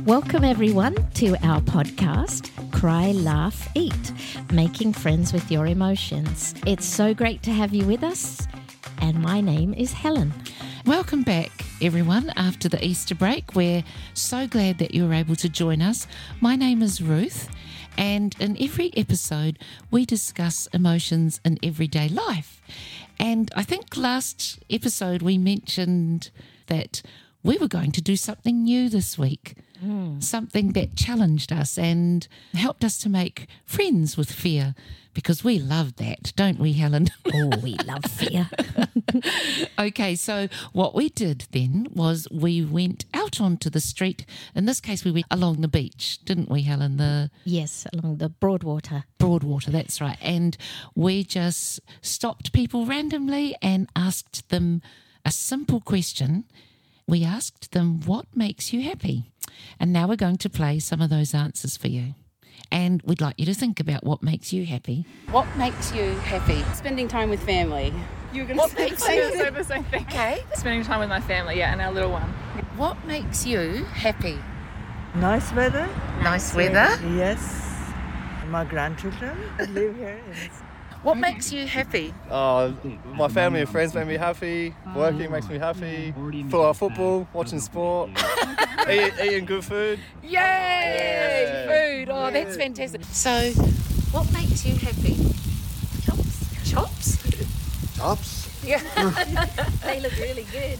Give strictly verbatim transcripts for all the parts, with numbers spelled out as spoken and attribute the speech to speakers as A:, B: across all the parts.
A: Welcome everyone to our podcast, Cry, Laugh, Eat, Making Friends with Your Emotions. It's so great to have you with us, and my name is Helen.
B: Welcome back, everyone, after the Easter break. We're so glad that you were able to join us. My name is Ruth, and in every episode, we discuss emotions in everyday life. And I think last episode we mentioned that we were going to do something new this week, mm. something that challenged us and helped us to make friends with fear, because we love that, don't we, Helen?
A: Oh, we love fear.
B: Okay, so what we did then was we went out onto the street. In this case, we went along the beach, didn't we, Helen? The
A: Yes, along the Broadwater.
B: Broadwater, that's right. And we just stopped people randomly and asked them a simple question. We asked them, what makes you happy? And now we're going to play some of those answers for you. And we'd like you to think about what makes you happy. What makes you happy?
C: Spending time with family.
D: You were going to say, say the same thing.
B: Okay.
D: Spending time with my family, yeah, and our little one.
B: What makes you happy?
E: Nice weather.
B: Nice weather.
E: Yes. My grandchildren live here.
B: What makes you happy?
F: Uh, my family and friends make me happy. Working makes me happy. For football, watching sport, eat, eating good food.
B: Yay!
F: Yeah.
B: Food. Oh, that's fantastic. So, what makes you happy? Chops. Chops?
G: Chops?
B: Yeah. They look really good.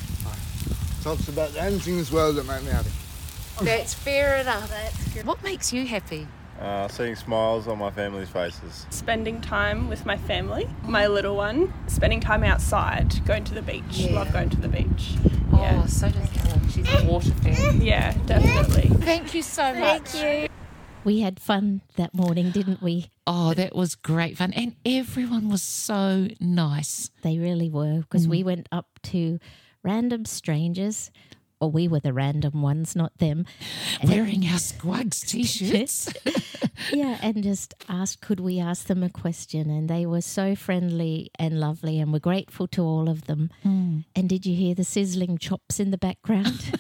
G: Chops about anything as well that make me happy.
B: That's fair enough. That's good. What makes you happy?
F: Uh, seeing smiles on my family's faces.
D: Spending time with my family, my little one. Spending time outside, going to the beach.
B: Yeah.
D: Love going to the beach.
B: Oh,
D: Yeah,
B: so does Helen. She's a water fan.
D: yeah, definitely.
B: Thank you so much.
D: Thank you.
A: We had fun that morning, didn't we?
B: Oh, that was great fun. And everyone was so nice.
A: They really were, because
B: Mm.
A: we went up to random strangers, or we were the random ones, not them.
B: Wearing our Squags t-shirts.
A: Yeah, and just asked, could we ask them a question? And they were so friendly and lovely, and we're grateful to all of them.
B: Mm.
A: And did you hear the sizzling chops in the background?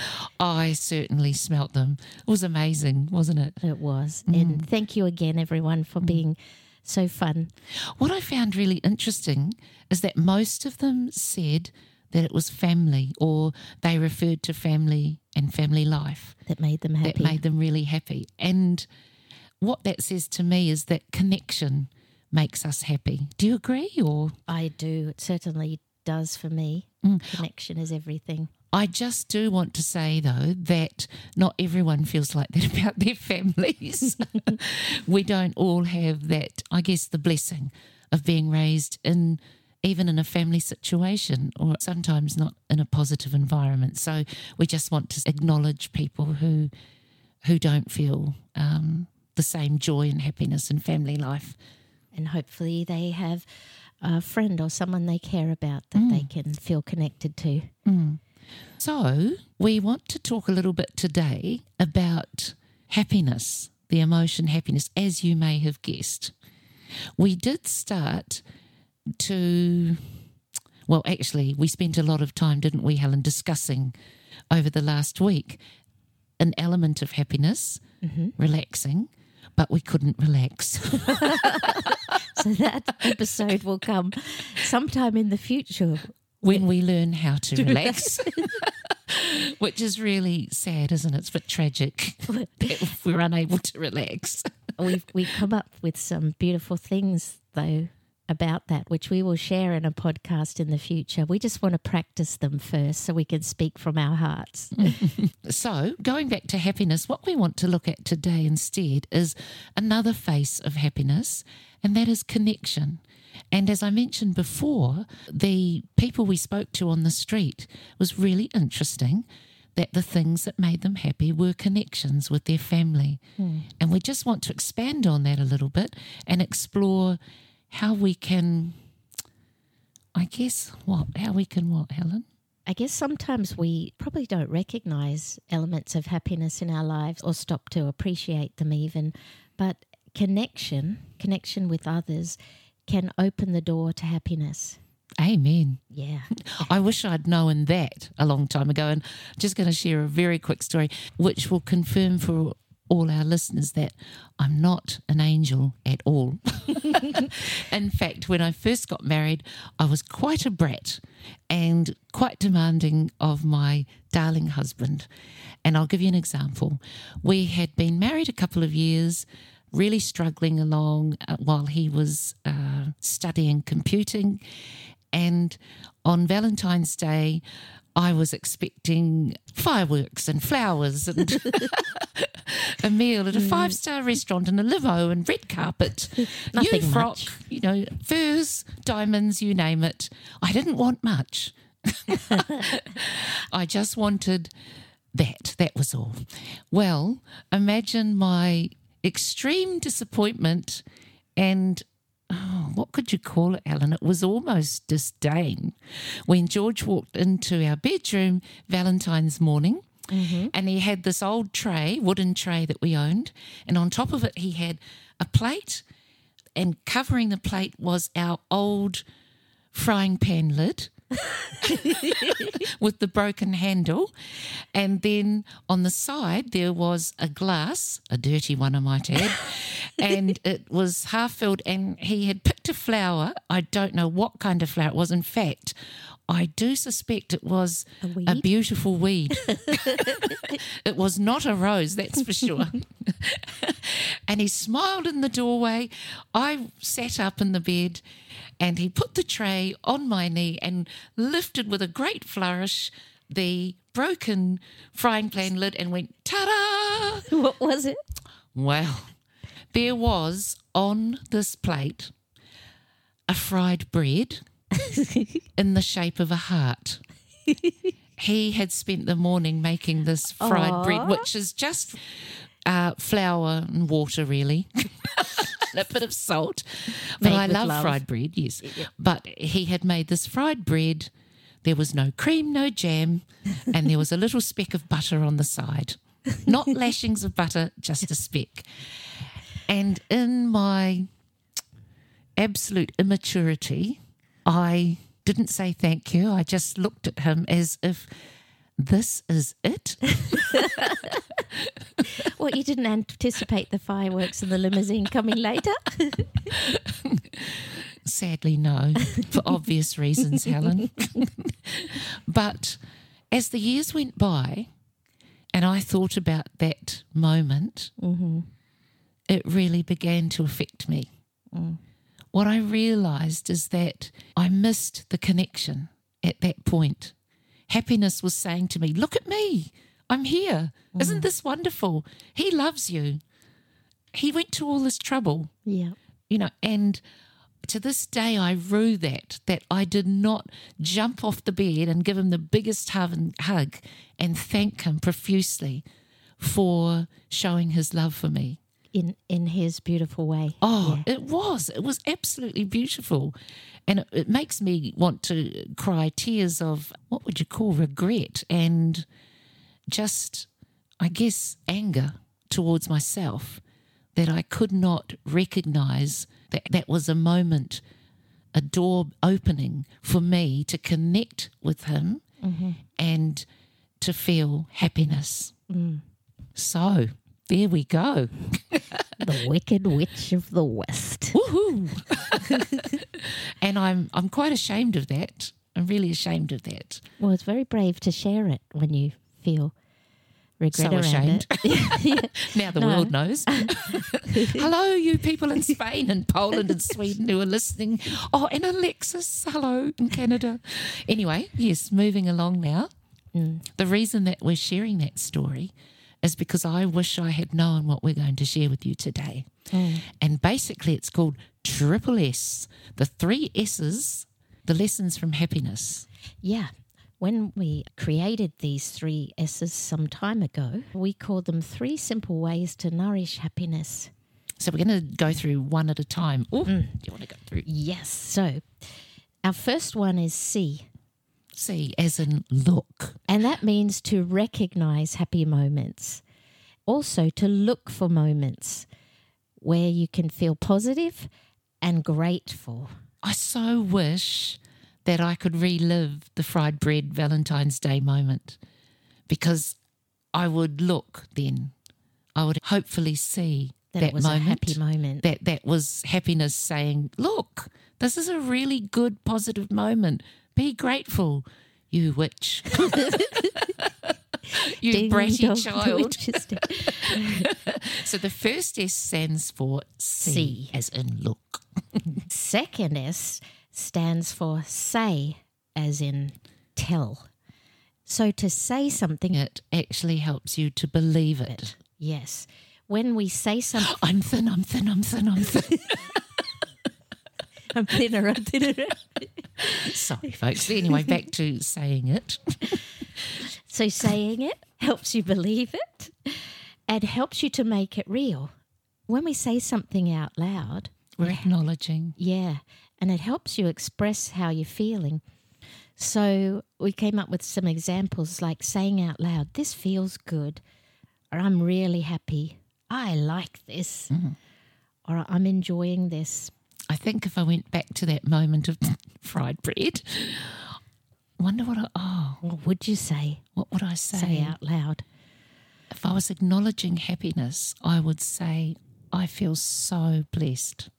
B: I certainly smelt them. It was amazing, wasn't it?
A: It was.
B: Mm.
A: And thank you again, everyone, for being so fun.
B: What I found really interesting is that most of them said that it was family, or they referred to family and family life
A: That made them happy.
B: that made them really happy. And what that says to me is that connection makes us happy. Do you agree? Or
A: I do. It certainly does for me.
B: Mm.
A: Connection is everything.
B: I just do want to say, though, that not everyone feels like that about their families. We don't all have that, I guess, the blessing of being raised in even in a family situation, or sometimes not in a positive environment. So we just want to acknowledge people who who don't feel um, the same joy and happiness in family life.
A: And hopefully they have a friend or someone they care about that
B: Mm.
A: they can feel connected to.
B: Mm. So we want to talk a little bit today about happiness, the emotion happiness, as you may have guessed. We did start to, well, actually, we spent a lot of time, didn't we, Helen, discussing over the last week an element of happiness,
A: Mm-hmm.
B: relaxing, but we couldn't relax.
A: So that episode will come sometime in the future.
B: When we learn how to relax, which is really sad, isn't it? It's a bit tragic that we're unable to relax.
A: We've, we've come up with some beautiful things, though, about that, which we will share in a podcast in the future. We just want to practice them first so we can speak from our hearts.
B: So, going back to happiness, what we want to look at today instead is another face of happiness, and that is connection. And as I mentioned before, the people we spoke to on the street was really interesting that the things that made them happy were connections with their family. Mm. And we just want to expand on that a little bit and explore how we can, I guess, what? How we can what, Helen?
A: I guess sometimes we probably don't recognise elements of happiness in our lives or stop to appreciate them even, but connection, connection with others can open the door to happiness.
B: Amen.
A: Yeah.
B: I wish I'd known that a long time ago. And I'm just going to share a very quick story, which will confirm for all our listeners that I'm not an angel at all. In fact, when I first got married, I was quite a brat and quite demanding of my darling husband. And I'll give you an example. We had been married a couple of years, really struggling along uh, while he was uh, studying computing. And on Valentine's Day, I was expecting fireworks and flowers and a meal at a five-star restaurant and a limo and red carpet,
A: Nothing
B: new frock,
A: much.
B: you know, furs, diamonds, you name it. I didn't want much. I just wanted that. That was all. Well, imagine my extreme disappointment and oh, what could you call it, Alan? It was almost disdain when George walked into our bedroom Valentine's morning. Mm-hmm. And he had this old tray, wooden tray that we owned, and on top of it he had a plate, and covering the plate was our old frying pan lid with the broken handle, and then on the side there was a glass, a dirty one I might add, and it was half filled, and he had picked a flower. I don't know what kind of flower it was. In fact, I do suspect it was
A: A
B: a,
A: weed?
B: beautiful weed. It was not a rose, that's for sure. And he smiled in the doorway. I sat up in the bed and he put the tray on my knee and lifted with a great flourish the broken frying pan lid and went, ta-da!
A: What was it?
B: Well, there was on this plate a fried bread in the shape of a heart. He had spent the morning making this fried
A: Aww.
B: bread, which is just uh, flour and water, really, and a bit of salt. But
A: Made
B: I
A: with
B: love,
A: love.
B: fried bread, yes. But he had made this fried bread. There was no cream, no jam, and there was a little speck of butter on the side. Not lashings of butter, just a speck. And in my absolute immaturity, I didn't say thank you. I just looked at him as if this is it.
A: What, you didn't anticipate the fireworks and the limousine coming later?
B: Sadly, no, for obvious reasons, Helen. But as the years went by and I thought about that moment,
A: Mm-hmm.
B: it really began to affect me.
A: Mm.
B: What I realised is that I missed the connection at that point. Happiness was saying to me, look at me, I'm here. Mm. Isn't this wonderful? He loves you. He went to all this trouble,
A: Yeah.
B: you know, and to this day I rue that, that I did not jump off the bed and give him the biggest hug and thank him profusely for showing his love for me.
A: In in his beautiful way.
B: Oh,
A: Yeah.
B: it was. It was absolutely beautiful. And it, it makes me want to cry tears of, what would you call, regret and just, I guess, anger towards myself that I could not recognise that that was a moment, a door opening for me to connect with him
A: Mm-hmm.
B: and to feel happiness.
A: Mm.
B: So there we go.
A: The Wicked Witch of the West.
B: Woohoo! And I'm I'm quite ashamed of that. I'm really ashamed of that.
A: Well, it's very brave to share it when you feel regret
B: So
A: around
B: ashamed.
A: it. Yeah.
B: Now the
A: No.
B: world knows. Hello, you people in Spain and Poland and Sweden who are listening. Oh, and Alexis, hello, in Canada. Anyway, yes, moving along now.
A: Mm.
B: The reason that we're sharing that story is because I wish I had known what we're going to share with you today.
A: Mm.
B: And basically it's called Triple S, the three S's, the lessons from happiness.
A: Yeah. When we created these three S's some time ago, we called them three simple ways to nourish happiness.
B: So we're going to go through one at a time. Oh, do you want to go through?
A: Yes. So our first one is C,
B: See, as in look.
A: and that means to recognize happy moments. Also to look for moments where you can feel positive and grateful.
B: I so wish that I could relive the fried bread Valentine's Day moment, because I would look then, I would hopefully see
A: That,
B: that
A: it was
B: moment,
A: a happy moment.
B: that that was happiness saying, look, this is a really good positive moment. Be grateful, you witch. You
A: Ding
B: bratty
A: dong,
B: child.
A: witches do.
B: So the first S stands for see,
A: See.
B: as in look.
A: Second S stands for say, as in tell. So to say something,
B: It actually helps you to believe it.
A: yes. When we say something,
B: I'm thin, I'm thin, I'm thin, I'm thin.
A: I'm thinner, I'm thinner.
B: Sorry, folks. Anyway, back to saying it.
A: So saying it helps you believe it and helps you to make it real. When we say something out loud,
B: We're acknowledging.
A: yeah, and it helps you express how you're feeling. So we came up with some examples like saying out loud, this feels good, or I'm really happy, I like this,
B: Mm-hmm.
A: or I'm enjoying this.
B: I think if I went back to that moment of fried bread, wonder what I, oh,
A: What would you say?
B: what would I say?
A: Say out loud.
B: If I was acknowledging happiness, I would say, I feel so blessed.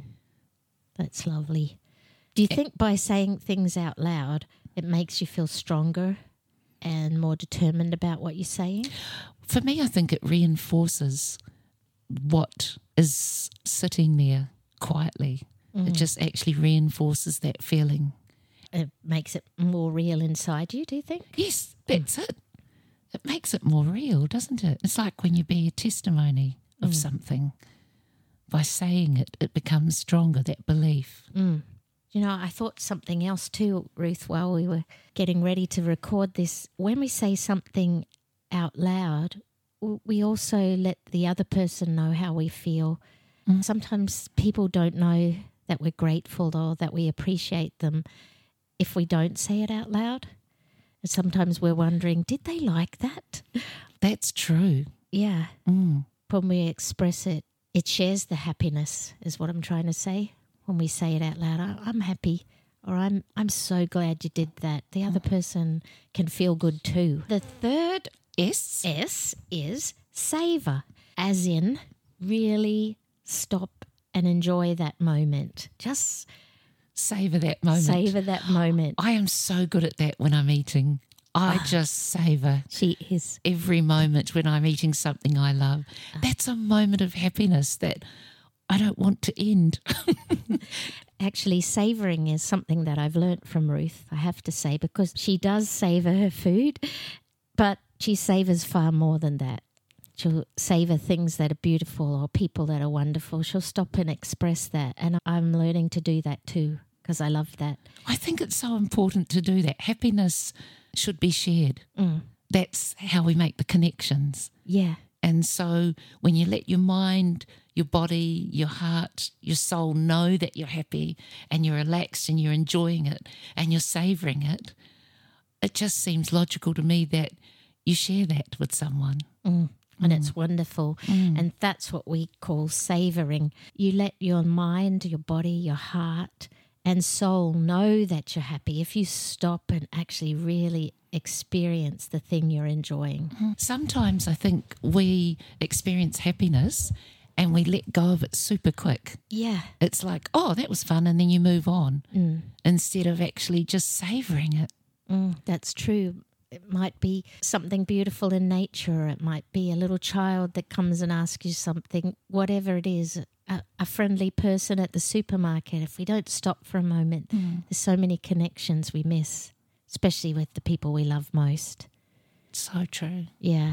A: That's lovely. Do you think by saying things out loud, it makes you feel stronger and more determined about what you're saying?
B: For me, I think it reinforces what is sitting there quietly. It just actually reinforces that feeling.
A: It makes it more real inside you, do you think?
B: Yes, that's it. It makes it more real, doesn't it? It's like when you bear testimony of something. By saying it, it becomes stronger, that belief.
A: You know, I thought something else too, Ruth, while we were getting ready to record this. When we say something out loud, w- we also let the other person know how we feel. Sometimes people don't know that we're grateful or that we appreciate them if we don't say it out loud. And sometimes we're wondering, did they like that?
B: That's true.
A: Yeah.
B: Mm.
A: When we express it, it shares the happiness, is what I'm trying to say. When we say it out loud, "I- I'm happy, or I'm I'm so glad you did that. The other person can feel good too. The third
B: S.
A: S is savor, as in really stop and enjoy that moment. Just
B: Savor that moment.
A: savor that moment.
B: I am so good at that when I'm eating. I just savor
A: She is.
B: every moment when I'm eating something I love. That's a moment of happiness that I don't want to end.
A: Actually, savouring is something that I've learnt from Ruth, I have to say, because she does savour her food, but she savours far more than that. She'll savour things that are beautiful or people that are wonderful. She'll stop and express that, and I'm learning to do that too because I love that.
B: I think it's so important to do that. Happiness should be shared. That's how we make the connections.
A: Yeah,
B: And so when you let your mind, your body, your heart, your soul know that you're happy and you're relaxed and you're enjoying it and you're savouring it, it just seems logical to me that you share that with someone.
A: and it's wonderful. And that's what we call savouring. You let your mind, your body, your heart and soul know that you're happy if you stop and actually really experience the thing you're enjoying.
B: Sometimes I think we experience happiness and we let go of it super quick.
A: Yeah.
B: It's like, oh, that was fun, and then you move on instead of actually just savouring it.
A: Mm, that's true. It might be something beautiful in nature. It might be a little child that comes and asks you something, whatever it is, a, a friendly person at the supermarket. If we don't stop for a moment, there's so many connections we miss, especially with the people we love most.
B: So true.
A: Yeah.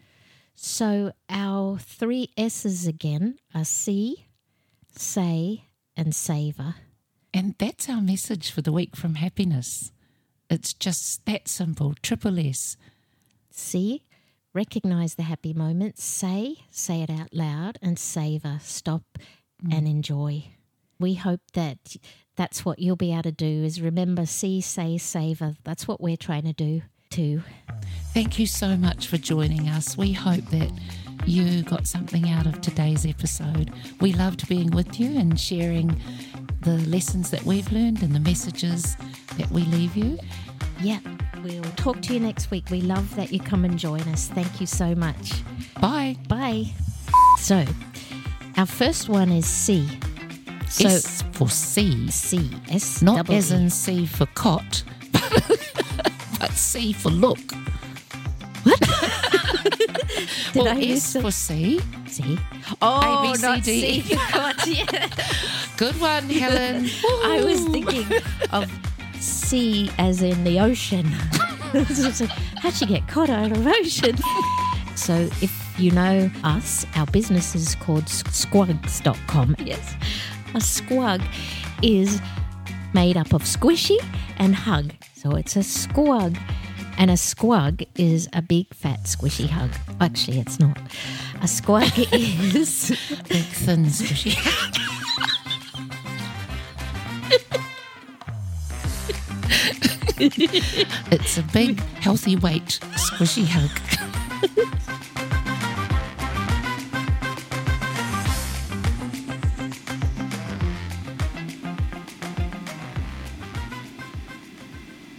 A: So our three S's again are see, say, and savour.
B: And that's our message for the week from Happiness. It's just that simple, triple S.
A: See, recognise the happy moments, say, say it out loud, and savour, stop and enjoy. We hope that that's what you'll be able to do is remember, see, say, savour. That's what we're trying to do too.
B: Thank you so much for joining us. We hope that you got something out of today's episode. We loved being with you and sharing the lessons that we've learned and the messages that we leave you.
A: Yeah, we'll talk to you next week. We love that you come and join us. Thank you so much.
B: Bye.
A: Bye. So, our first one is C. So,
B: S for C.
A: C. S.
B: Not
A: double
B: as
A: E.
B: in C for cot, but C for look.
A: Did
B: well,
A: I use
B: S
A: the-
B: for C.
A: C. Oh,
B: A, B, C,
A: not
B: D.
A: C. God, yeah.
B: Good one, Helen.
A: I was thinking of sea as in the ocean. How'd she get caught out of ocean? So if you know us, our business is called squugs dot com. Yes. A squug is made up of squishy and hug. So it's a squug. And a squug is a big, fat, squishy hug. Actually, it's not. A squug is...
B: Big, thin, squishy. It's a big, healthy weight, squishy hug.